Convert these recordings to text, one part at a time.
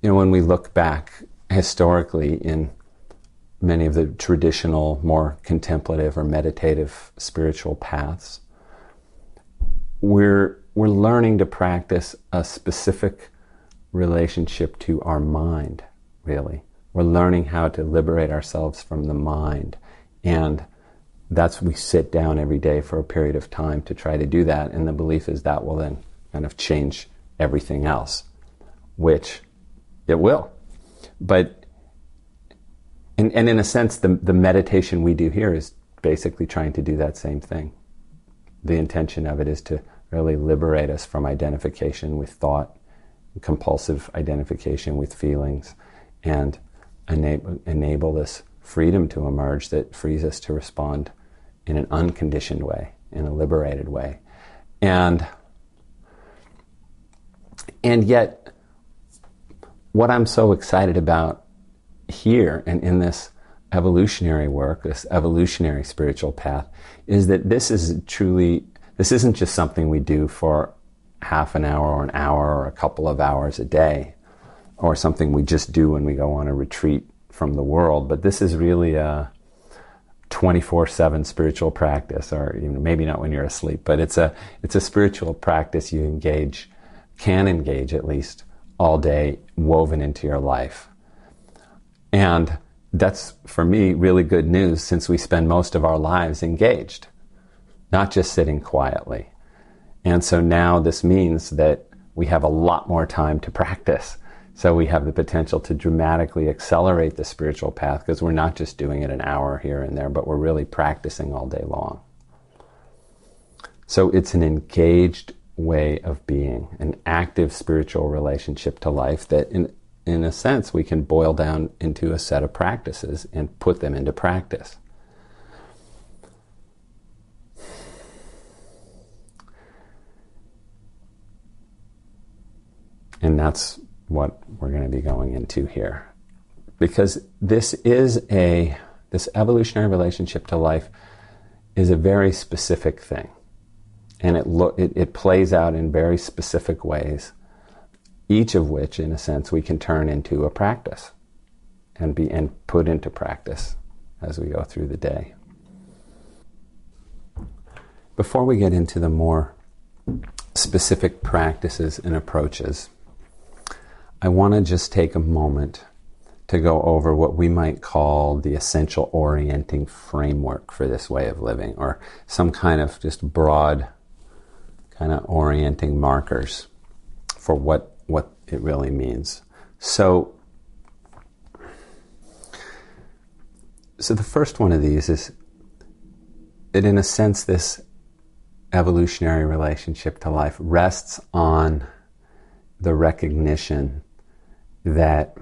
when we look back historically in many of the traditional, more contemplative or meditative spiritual paths, we're learning to practice a specific relationship to our mind, really. We're learning how to liberate ourselves from the mind. And we sit down every day for a period of time to try to do that. And the belief is that will then kind of change everything else, which it will. But, and in a sense, the meditation we do here is basically trying to do that same thing. The intention of it is to really liberate us from identification with thought, compulsive identification with feelings, and enable this freedom to emerge that frees us to respond in an unconditioned way, in a liberated way. And yet, what I'm so excited about here and in this evolutionary work, this evolutionary spiritual path, is that this isn't just something we do for half an hour or an hour or a couple of hours a day, or something we just do when we go on a retreat from the world, but this is really a 24/7 spiritual practice, or maybe not when you're asleep, but it's a spiritual practice you can engage at least all day, woven into your life. And that's, for me, really good news, since we spend most of our lives engaged, not just sitting quietly. And so now this means that we have a lot more time to practice. So we have the potential to dramatically accelerate the spiritual path, because we're not just doing it an hour here and there, but we're really practicing all day long. So it's an engaged way of being, an active spiritual relationship to life that in a sense we can boil down into a set of practices and put them into practice. And that's what we're going to be going into here. Because this evolutionary relationship to life is a very specific thing. And it plays out in very specific ways, each of which, in a sense, we can turn into a practice and put into practice as we go through the day. Before we get into the more specific practices and approaches, I want to just take a moment to go over what we might call the essential orienting framework for this way of living, or some kind of just broad kind of orienting markers for what it really means. So the first one of these is that, in a sense, this evolutionary relationship to life rests on the recognition that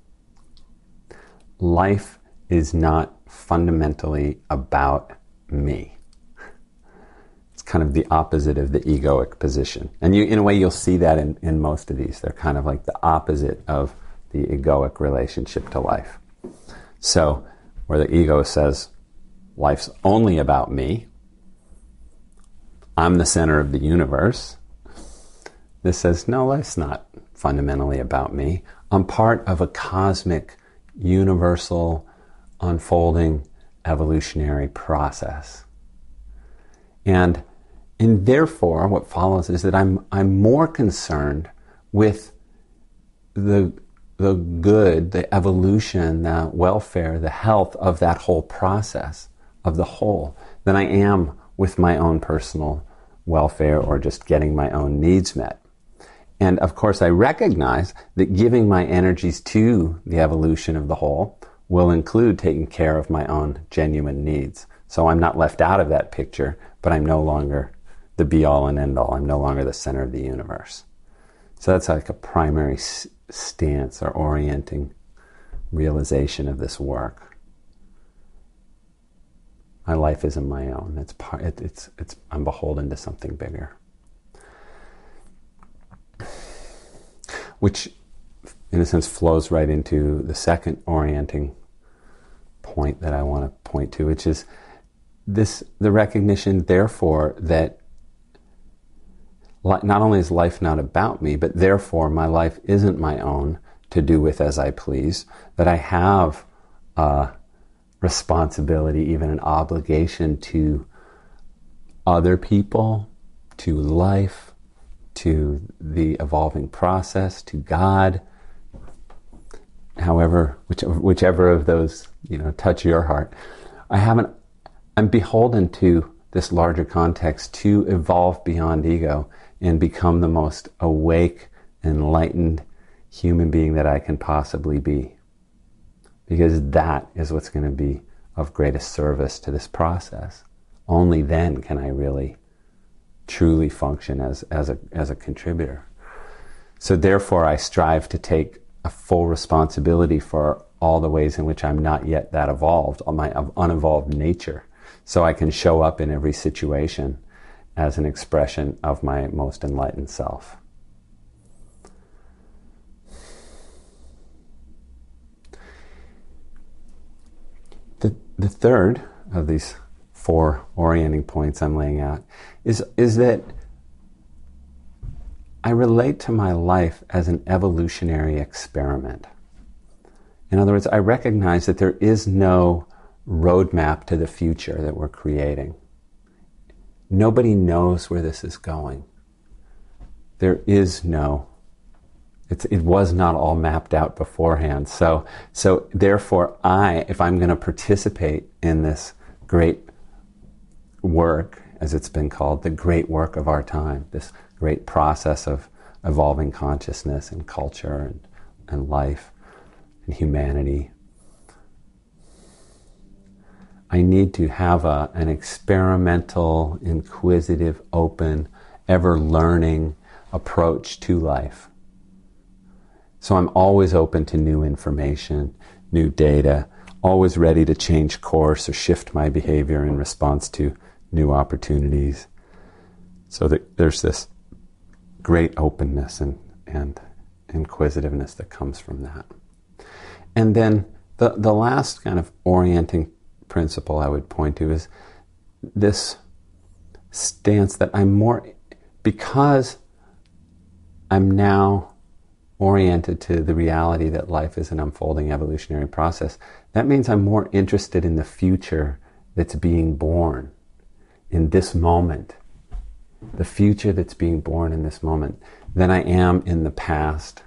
life is not fundamentally about me. It's kind of the opposite of the egoic position. And in a way, you'll see that in most of these. They're kind of like the opposite of the egoic relationship to life. So, where the ego says, life's only about me, I'm the center of the universe, this says, no, life's not fundamentally about me. I'm part of a cosmic, universal, unfolding, evolutionary process. And therefore, what follows is that I'm more concerned with the good, the evolution, the welfare, the health of that whole process, of the whole, than I am with my own personal welfare or just getting my own needs met. And of course, I recognize that giving my energies to the evolution of the whole will include taking care of my own genuine needs. So I'm not left out of that picture, but I'm no longer the be-all and end-all. I'm no longer the center of the universe. So that's like a primary stance or orienting realization of this work. My life isn't my own. I'm beholden to something bigger. Which, in a sense, flows right into the second orienting point that I want to point to, which is the recognition, therefore, that not only is life not about me, but therefore my life isn't my own to do with as I please, that I have a responsibility, even an obligation to other people, to life, to the evolving process, to God, however, whichever of those, touch your heart. I'm beholden to this larger context to evolve beyond ego and become the most awake, enlightened human being that I can possibly be. Because that is what's going to be of greatest service to this process. Only then can I really truly function as a contributor. So therefore I strive to take a full responsibility for all the ways in which I'm not yet that evolved, on my unevolved nature, so I can show up in every situation as an expression of my most enlightened self. The third of these 4 orienting points I'm laying out is that I relate to my life as an evolutionary experiment. In other words, I recognize that there is no roadmap to the future that we're creating. Nobody knows where this is going. There is no, it was not all mapped out beforehand. So therefore if I'm going to participate in this great work, as it's been called, the great work of our time, this great process of evolving consciousness and culture and life and humanity, I need to have an experimental, inquisitive, open, ever-learning approach to life. So I'm always open to new information, new data, always ready to change course or shift my behavior in response to new opportunities. So that there's this great openness and inquisitiveness that comes from that. And then the last kind of orienting principle I would point to is this stance that because I'm now oriented to the reality that life is an unfolding evolutionary process, that means I'm more interested in the future that's being born in this moment, the future that's being born in this moment, than I am in the past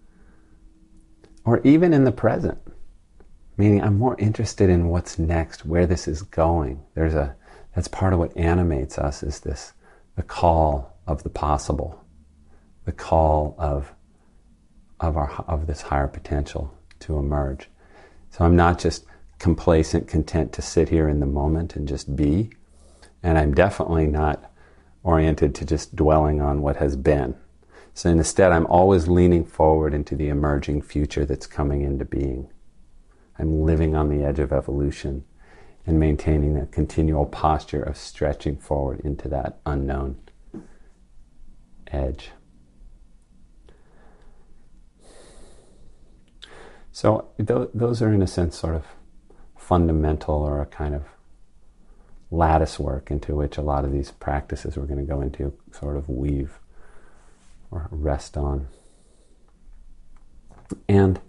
or even in the present. Meaning I'm more interested in what's next, where this is going. That's part of what animates us, is the call of the possible, the call of this higher potential to emerge. So I'm not just complacent, content to sit here in the moment and just be, and I'm definitely not oriented to just dwelling on what has been. So instead, I'm always leaning forward into the emerging future that's coming into being. I'm living on the edge of evolution and maintaining a continual posture of stretching forward into that unknown edge. So those are, in a sense, sort of fundamental, or a kind of lattice work into which a lot of these practices we're going to go into sort of weave or rest on. And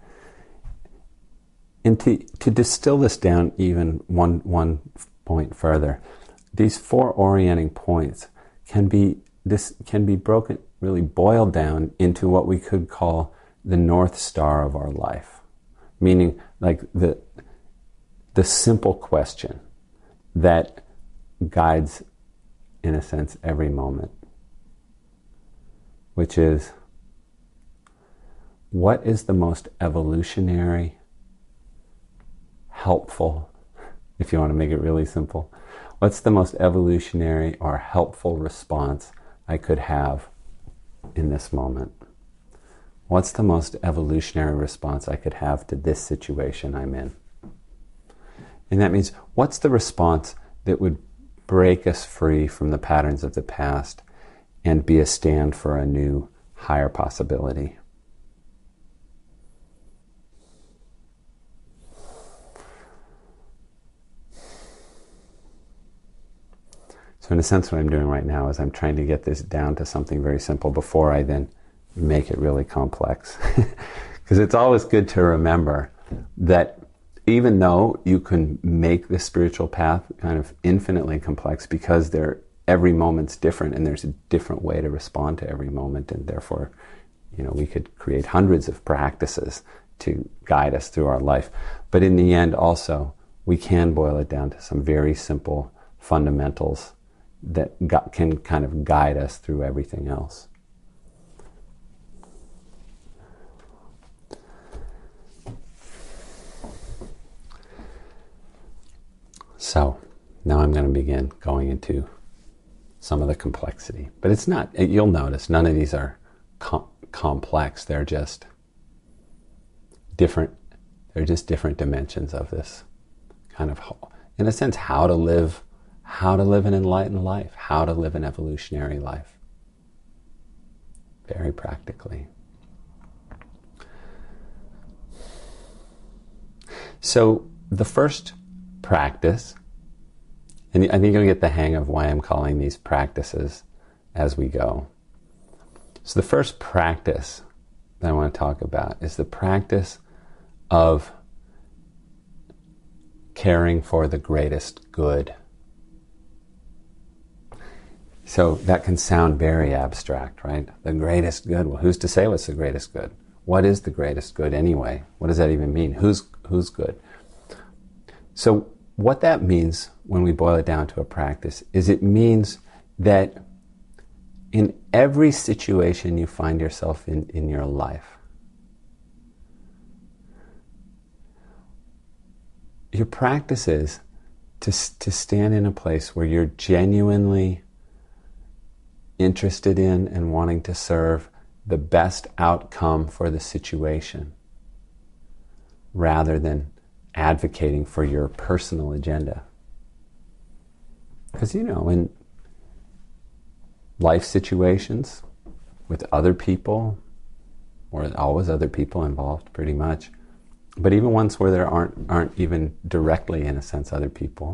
to distill this down even one point further, these 4 orienting points can be broken, really boiled down into what we could call the North Star of our life. Meaning, like the simple question that guides, in a sense, every moment, which is, what is the most evolutionary, helpful, if you want to make it really simple, what's the most evolutionary or helpful response I could have in this moment? What's the most evolutionary response I could have to this situation I'm in? And that means, what's the response that would break us free from the patterns of the past and be a stand for a new, higher possibility? So in a sense, what I'm doing right now is I'm trying to get this down to something very simple before I then make it really complex. Because it's always good to remember that even though you can make the spiritual path kind of infinitely complex, because every moment's different and there's a different way to respond to every moment, and therefore, we could create hundreds of practices to guide us through our life. But in the end, also, we can boil it down to some very simple fundamentals that can kind of guide us through everything else. So now I'm going to begin going into some of the complexity. But it's not, you'll notice, none of these are complex. They're just different. They're just different dimensions of this kind of, in a sense, how to live an enlightened life, how to live an evolutionary life. Very practically. So the first practice, and I think you'll get the hang of why I'm calling these practices as we go. So the first practice that I want to talk about is the practice of caring for the greatest good. So that can sound very abstract, right? The greatest good. Well, who's to say what's the greatest good? What is the greatest good anyway? What does that even mean? Who's good? So what that means when we boil it down to a practice is it means that in every situation you find yourself in your life, your practice is to stand in a place where you're genuinely interested in and wanting to serve the best outcome for the situation, rather than advocating for your personal agenda. Because, in life situations with other people, or always other people involved pretty much, but even ones where there aren't even directly, in a sense, other people,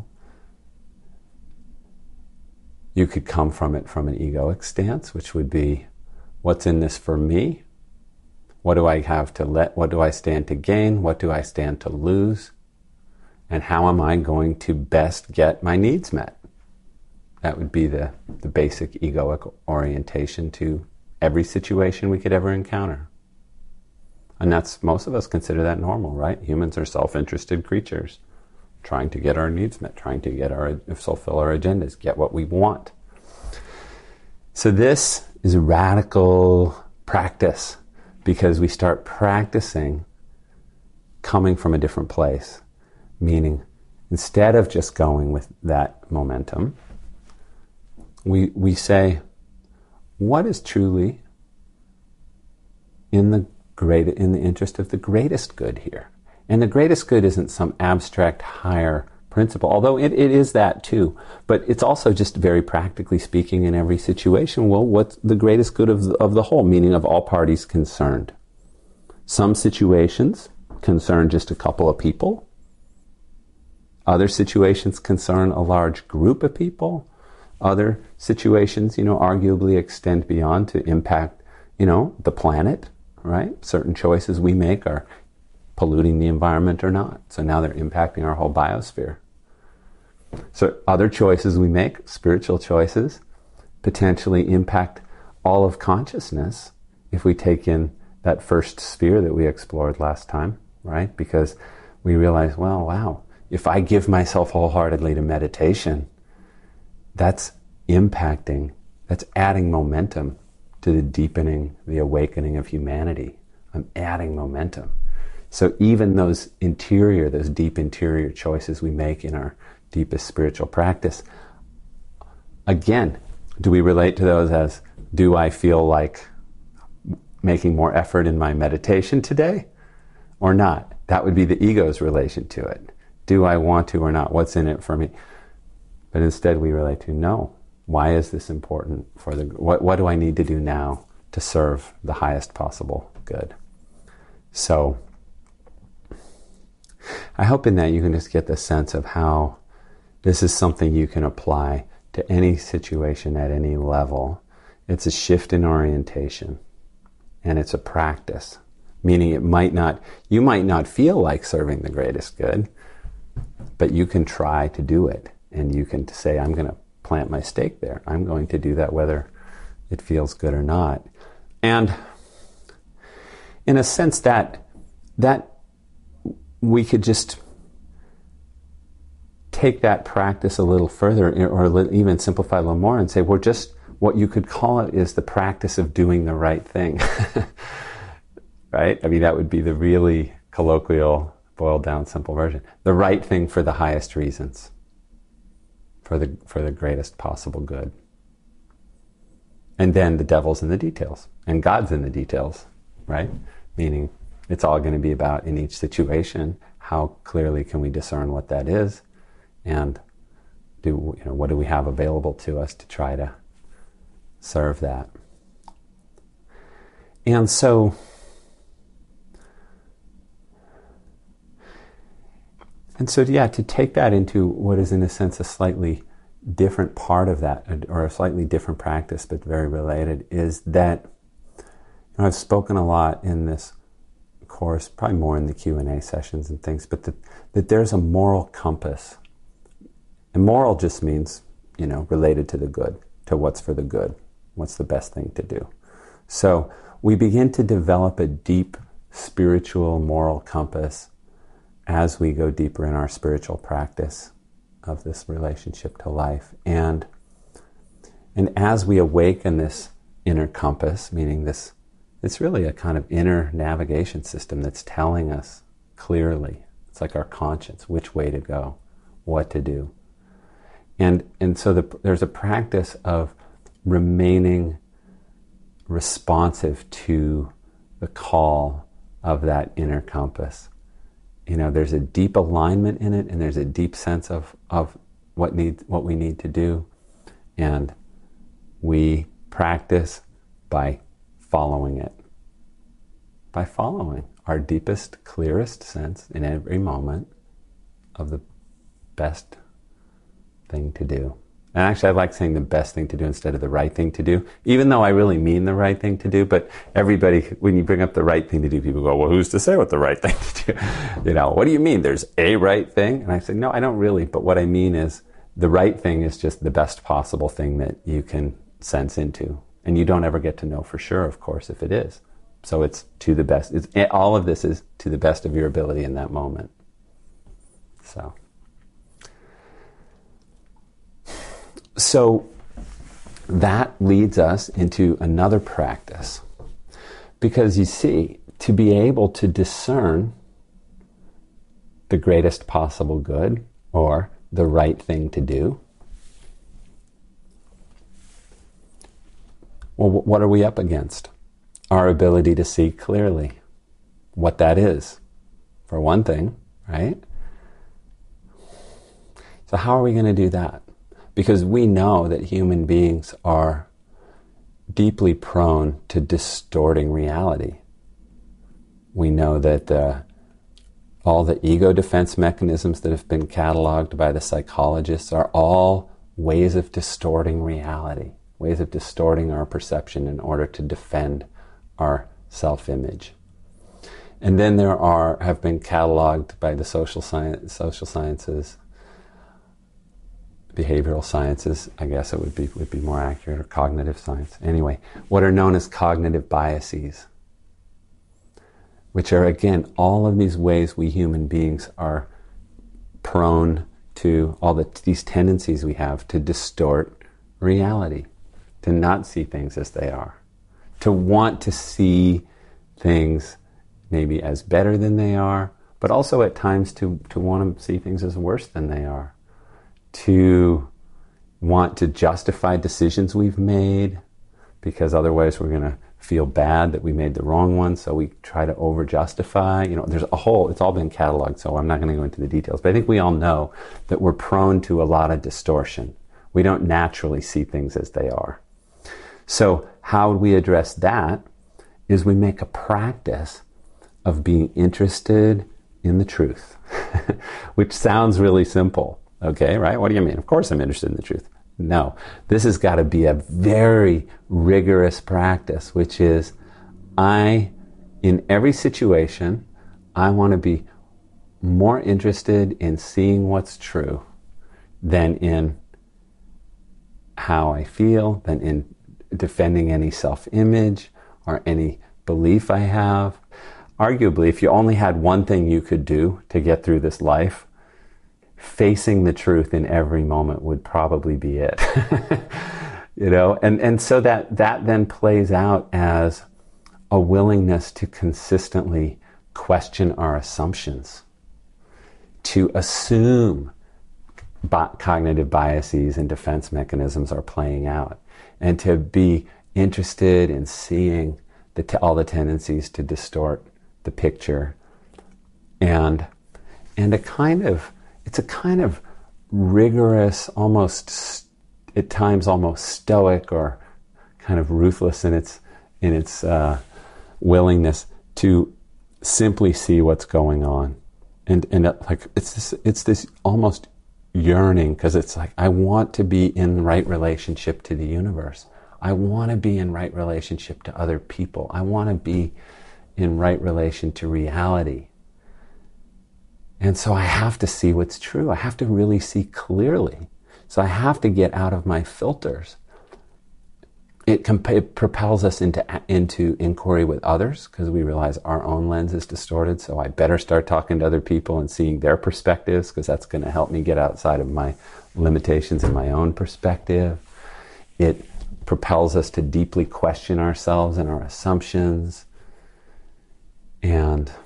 you could come from it from an egoic stance, which would be, what's in this for me? What do I have to what do I stand to gain? What do I stand to lose? And how am I going to best get my needs met? That would be the basic egoic orientation to every situation we could ever encounter. And most of us consider that normal, right? Humans are self-interested creatures, trying to get our needs met, trying to fulfill our agendas, get what we want. So this is a radical practice, because we start practicing coming from a different place. Meaning, instead of just going with that momentum, we say, what is truly in the interest of the greatest good here? And the greatest good isn't some abstract higher principle, although it is that too. But it's also just very practically speaking in every situation, well, what's the greatest good of the whole, meaning of all parties concerned? Some situations concern just a couple of people. Other situations concern a large group of people. Other situations, arguably extend beyond to impact, the planet, right? Certain choices we make are polluting the environment or not. So now they're impacting our whole biosphere. So other choices we make, spiritual choices, potentially impact all of consciousness if we take in that first sphere that we explored last time, right? Because we realize, well, wow, if I give myself wholeheartedly to meditation, that's adding momentum to the deepening, the awakening of humanity. I'm adding momentum. So even those deep interior choices we make in our deepest spiritual practice, again, do we relate to those as, do I feel like making more effort in my meditation today or not? That would be the ego's relation to it. Do I want to or not? What's in it for me? But instead we relate to, no. Why is this important for what do I need to do now to serve the highest possible good? So I hope in that you can just get the sense of how this is something you can apply to any situation at any level. It's a shift in orientation, and it's a practice. Meaning you might not feel like serving the greatest good, but you can try to do it. And you can say, I'm going to plant my stake there. I'm going to do that whether it feels good or not. And in a sense that we could just take that practice a little further, or even simplify a little more and say, we're just, what you could call it is the practice of doing the right thing. Right? I mean, that would be the really colloquial, boiled down, simple version. The right thing for the highest reasons, for the greatest possible good. And then the devil's in the details, and God's in the details, right? Meaning it's all going to be about, in each situation, how clearly can we discern what that is, and what do we have available to us to try to serve that. And so to take that into what is in a sense a slightly different part of that, or a slightly different practice but very related, is that I've spoken a lot in this course, probably more in the Q&A sessions and things, but that there's a moral compass. And moral just means, related to the good, to what's for the good, what's the best thing to do. So we begin to develop a deep spiritual moral compass as we go deeper in our spiritual practice of this relationship to life. And as we awaken this inner compass, meaning this, it's really a kind of inner navigation system that's telling us clearly, it's like our conscience, which way to go, what to do. And so there's a practice of remaining responsive to the call of that inner compass. There's a deep alignment in it, and there's a deep sense of what we need to do, and we practice by following it, by following our deepest, clearest sense in every moment of the best thing to do. And actually, I like saying the best thing to do instead of the right thing to do, even though I really mean the right thing to do. But everybody, when you bring up the right thing to do, people go, well, who's to say what the right thing to do? What do you mean? There's a right thing? And I say, no, I don't really. But what I mean is the right thing is just the best possible thing that you can sense into. And you don't ever get to know for sure, of course, if it is. So it's to the best. All of this is to the best of your ability in that moment. So that leads us into another practice. Because you see, to be able to discern the greatest possible good, or the right thing to do, well, what are we up against? Our ability to see clearly what that is, for one thing, right? So how are we going to do that? Because we know that human beings are deeply prone to distorting reality. We know that all the ego defense mechanisms that have been cataloged by the psychologists are all ways of distorting reality, ways of distorting our perception in order to defend our self-image. And then have been cataloged by the social sciences, behavioral sciences, I guess it would be more accurate, or cognitive science. Anyway, what are known as cognitive biases, which are, again, all of these ways we human beings are prone to, these tendencies we have to distort reality, to not see things as they are, to want to see things maybe as better than they are, but also at times to want to see things as worse than they are, to want to justify decisions we've made, because otherwise we're going to feel bad that we made the wrong one, so we try to over-justify. There's it's all been cataloged, so I'm not going to go into the details, but I think we all know that we're prone to a lot of distortion. We don't naturally see things as they are. So how we address that is we make a practice of being interested in the truth, which sounds really simple. Okay, right? What do you mean? Of course I'm interested in the truth. No, this has got to be a very rigorous practice, which is I in every situation, I want to be more interested in seeing what's true than in how I feel, than in defending any self-image or any belief I have. Arguably, if you only had one thing you could do to get through this life, facing the truth in every moment would probably be it. And so that then plays out as a willingness to consistently question our assumptions, to assume cognitive biases and defense mechanisms are playing out, and to be interested in seeing all the tendencies to distort the picture, and it's a kind of rigorous, almost at times almost stoic or kind of ruthless in its willingness to simply see what's going on, and like it's this almost yearning, because it's like, I want to be in right relationship to the universe. I want to be in right relationship to other people. I want to be in right relation to reality. And so I have to see what's true. I have to really see clearly. So I have to get out of my filters. It propels us into inquiry with others, because we realize our own lens is distorted. So I better start talking to other people and seeing their perspectives, because that's going to help me get outside of my limitations and my own perspective. It propels us to deeply question ourselves and our assumptions, and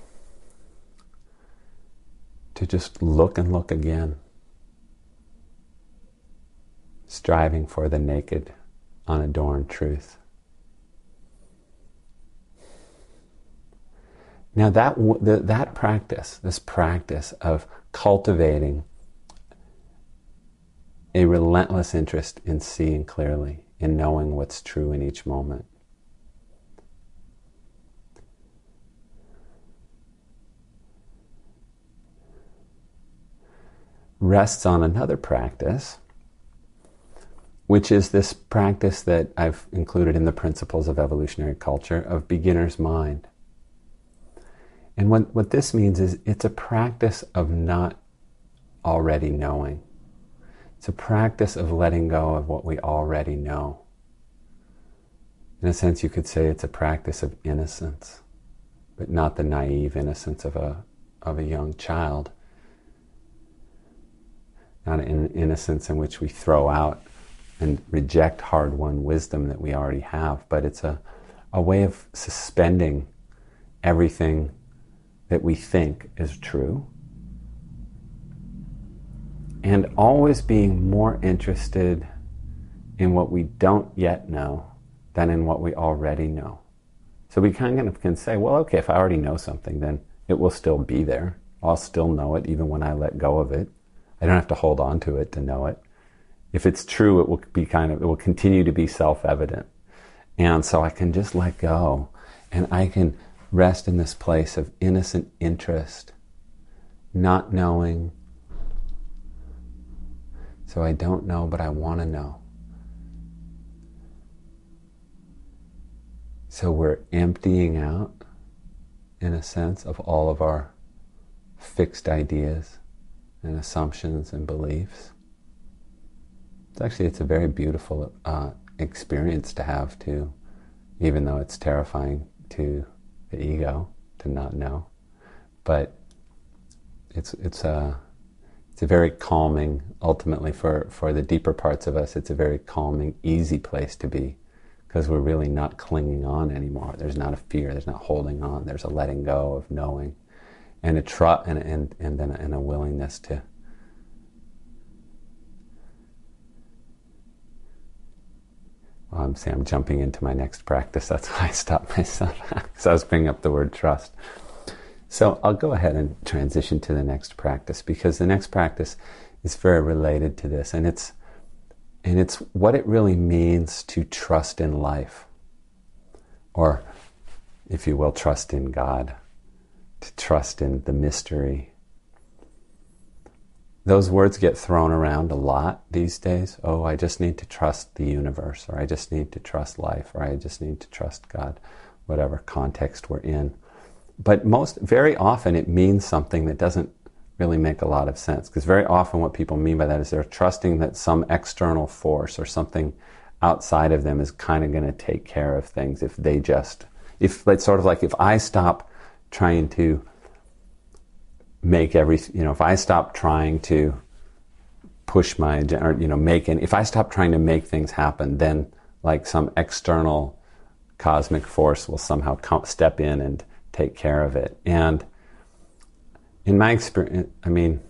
to just look and look again, striving for the naked, unadorned truth. Now that practice, this practice of cultivating a relentless interest in seeing clearly, in knowing what's true in each moment, rests on another practice, which is this practice that I've included in the Principles of Evolutionary Culture of beginner's mind. And what this means is it's a practice of not already knowing. It's a practice of letting go of what we already know. In a sense, you could say it's a practice of innocence, but not the naive innocence of a young child. Not an innocence in which we throw out and reject hard-won wisdom that we already have, but it's a way of suspending everything that we think is true, and always being more interested in what we don't yet know than in what we already know. So we kind of can say, well, okay, if I already know something, then it will still be there. I'll still know it even when I let go of it. I don't have to hold on to it to know it. If it's true, it will continue to be self-evident. And so I can just let go, and I can rest in this place of innocent interest, not knowing. So I don't know, but I want to know. So we're emptying out, in a sense, of all of our fixed ideas and assumptions and beliefs. It's a very beautiful experience to have too, even though it's terrifying to the ego to not know. But it's a very calming, ultimately for the deeper parts of us, it's a very calming, easy place to be, because we're really not clinging on anymore. There's not a fear, there's not holding on, there's a letting go of knowing, and a trust, and then a willingness to I'm jumping into my next practice. That's why I stopped myself, because I was bringing up the word trust. So I'll go ahead and transition to the next practice, because the next practice is very related to this, and it's what it really means to trust in life, or, if you will, trust in God, to trust in the mystery. Those words get thrown around a lot these days. Oh, I just need to trust the universe, or I just need to trust life, or I just need to trust God, whatever context we're in. but very often it means something that doesn't really make a lot of sense, because very often what people mean by that is they're trusting that some external force or something outside of them is kind of going to take care of things if it's sort of like, if I stop trying to make if I stop trying to push my agenda, or if I stop trying to make things happen, then like some external cosmic force will somehow step in and take care of it. And in my experience, I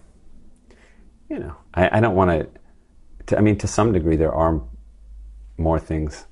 don't want to some degree there are more things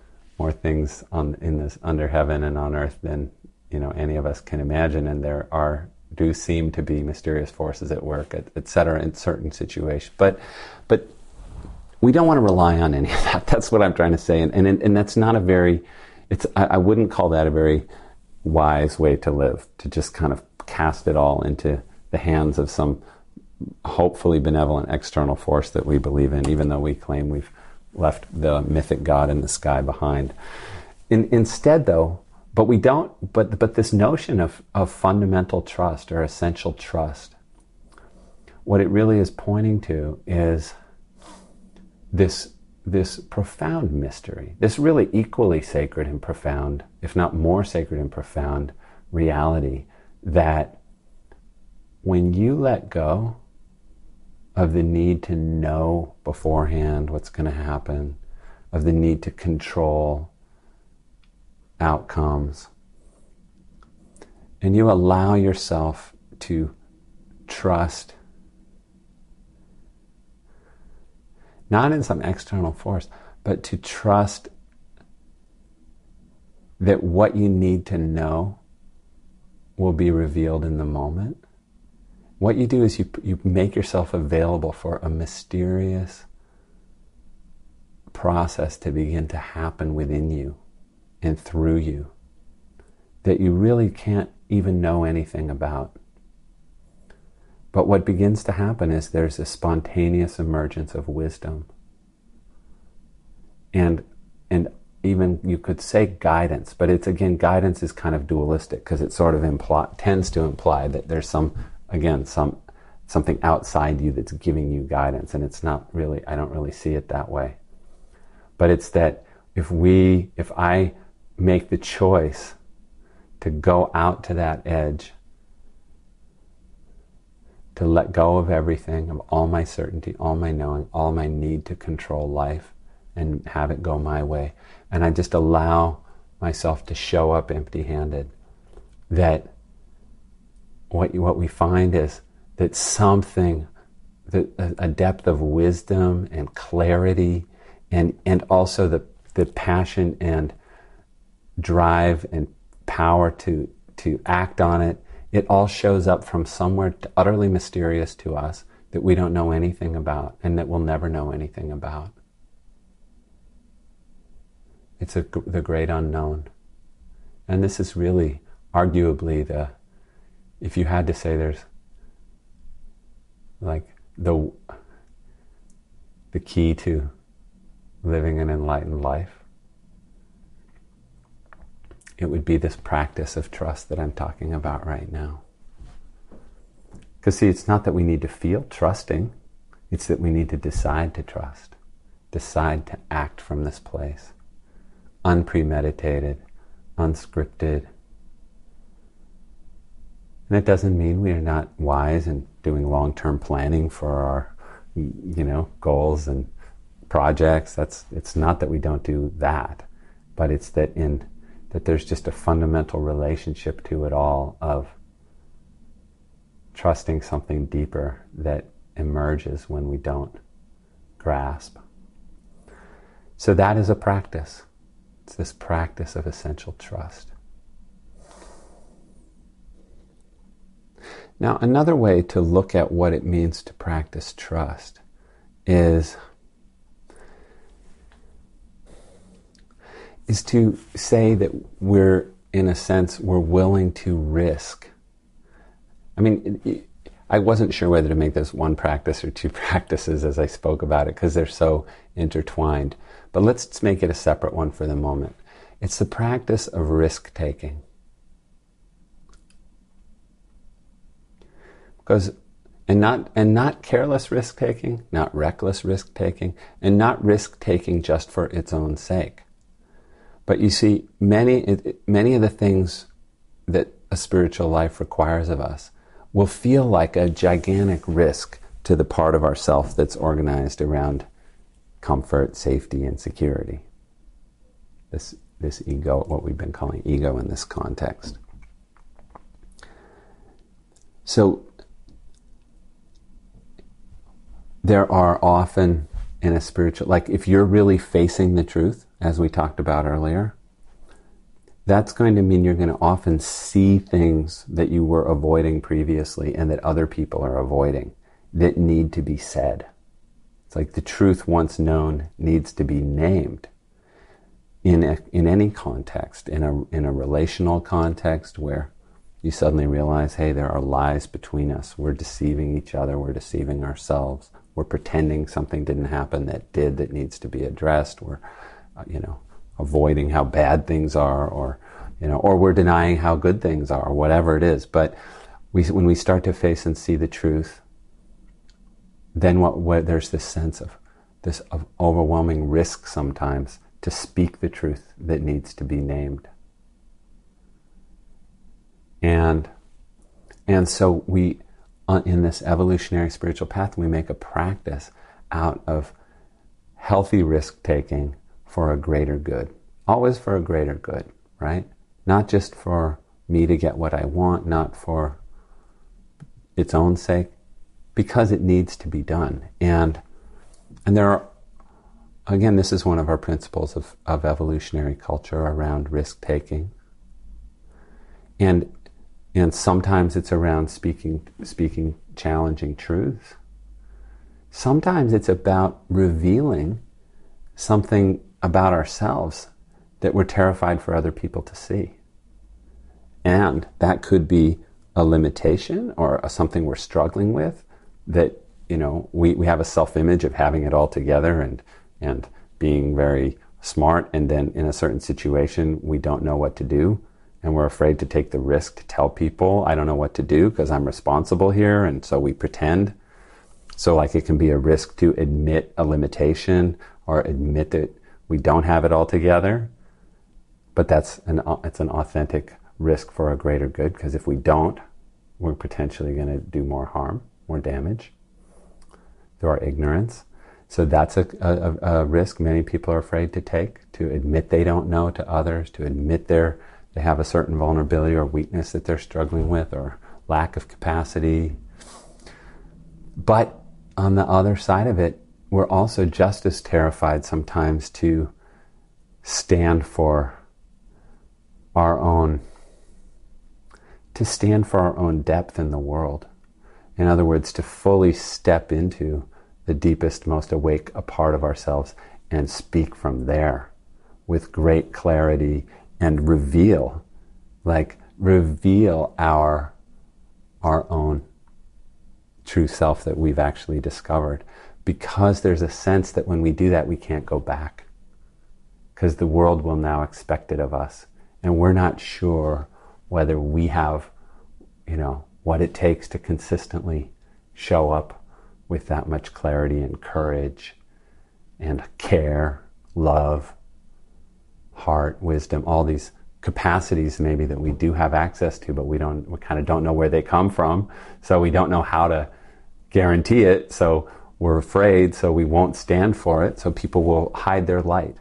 in this under heaven and on earth than any of us can imagine, and there do seem to be mysterious forces at work, et cetera, in certain situations. But we don't want to rely on any of that. That's what I'm trying to say, and that's not a very. I wouldn't call that a very wise way to live, to just kind of cast it all into the hands of some hopefully benevolent external force that we believe in, even though we claim we've left the mythic God in the sky behind. Instead, though, but we don't. But this notion of fundamental trust or essential trust, what it really is pointing to is this profound mystery, this really equally sacred and profound, if not more sacred and profound reality, that when you let go of the need to know beforehand what's going to happen, of the need to control outcomes, and you allow yourself to trust, not in some external force, but to trust that what you need to know will be revealed in the moment. What you do is you make yourself available for a mysterious process to begin to happen within you and through you that you really can't even know anything about. But what begins to happen is there's a spontaneous emergence of wisdom. And even you could say guidance, but guidance is kind of dualistic, because it sort of tends to imply that there's something outside you that's giving you guidance, and it's not really, I don't really see it that way. But it's that if I make the choice to go out to that edge, to let go of everything, of all my certainty, all my knowing, all my need to control life and have it go my way, and I just allow myself to show up empty-handed, that what we find is that a depth of wisdom and clarity, and also the passion and drive and power to act on it, it all shows up from somewhere utterly mysterious to us that we don't know anything about and that we'll never know anything about. It's the great unknown. And this is really arguably if you had to say there's like the key to living an enlightened life, it would be this practice of trust that I'm talking about right now. Because see, it's not that we need to feel trusting, it's that we need to decide to trust, decide to act from this place, unpremeditated, unscripted. And it doesn't mean we are not wise and doing long-term planning for our, goals and projects. It's not that we don't do that, but it's that there's just a fundamental relationship to it all of trusting something deeper that emerges when we don't grasp. So that is a practice. It's this practice of essential trust. Now, another way to look at what it means to practice trust is to say that we're willing to risk. I mean, I wasn't sure whether to make this one practice or two practices as I spoke about it, because they're so intertwined. But let's make it a separate one for the moment. It's the practice of risk-taking. Because and not careless risk taking, not reckless risk taking, and not risk taking just for its own sake. But you see, many of the things that a spiritual life requires of us will feel like a gigantic risk to the part of ourself that's organized around comfort, safety, and security. This ego, what we've been calling ego in this context. So there are often in a spiritual, like if you're really facing the truth, as we talked about earlier, that's going to mean you're going to often see things that you were avoiding previously and that other people are avoiding that need to be said. It's like the truth once known needs to be named in any context, in a relational context where you suddenly realize, hey, there are lies between us. We're deceiving each other. We're deceiving ourselves. We're pretending something didn't happen that did, that needs to be addressed. We're, avoiding how bad things are, or we're denying how good things are, or whatever it is. But when we start to face and see the truth, then there's this sense of overwhelming risk sometimes to speak the truth that needs to be named. And so we, in this evolutionary spiritual path, we make a practice out of healthy risk-taking for a greater good. Always for a greater good, right? Not just for me to get what I want, not for its own sake, because it needs to be done. And there are, again, this is one of our principles of evolutionary culture around risk-taking. And sometimes it's around speaking challenging truths. Sometimes it's about revealing something about ourselves that we're terrified for other people to see. And that could be a limitation or something we're struggling with, that, we have a self-image of having it all together and being very smart, and then in a certain situation we don't know what to do, and we're afraid to take the risk to tell people, I don't know what to do because I'm responsible here, and so we pretend. So like it can be a risk to admit a limitation or admit that we don't have it all together, but it's an authentic risk for a greater good, because if we don't, we're potentially going to do more harm, more damage through our ignorance. So that's a risk many people are afraid to take, to admit they don't know to others, to admit they have a certain vulnerability or weakness that they're struggling with, or lack of capacity. But on the other side of it, we're also just as terrified sometimes to stand for our own depth in the world. In other words, to fully step into the deepest, most awake a part of ourselves and speak from there with great clarity and reveal our own true self that we've actually discovered. Because there's a sense that when we do that, we can't go back, because the world will now expect it of us, and we're not sure whether we have, what it takes to consistently show up with that much clarity and courage and care, love, heart, wisdom, all these capacities maybe that we do have access to, but we kind of don't know where they come from, so we don't know how to guarantee it, so we're afraid, so we won't stand for it, so people will hide their light.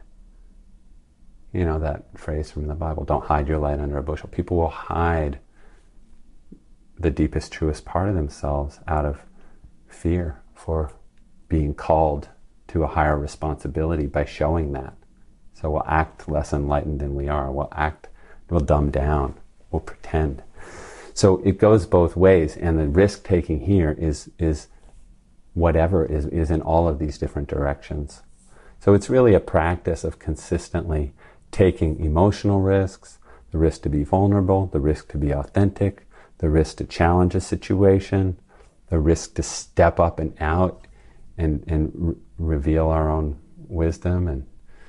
That phrase from the Bible, don't hide your light under a bushel. People will hide the deepest, truest part of themselves out of fear for being called to a higher responsibility by showing that. So we'll act less enlightened than we are. We'll dumb down. We'll pretend. So it goes both ways, and the risk-taking here is whatever is in all of these different directions. So it's really a practice of consistently taking emotional risks, the risk to be vulnerable, the risk to be authentic, the risk to challenge a situation, the risk to step up and out and reveal our own wisdom, and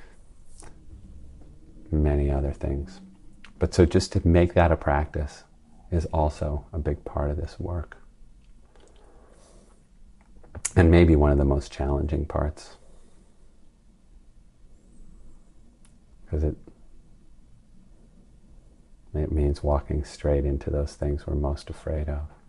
many other things. But so just to make that a practice is also a big part of this work. and maybe one of the most challenging parts. Because it means walking straight into those things we're most afraid of.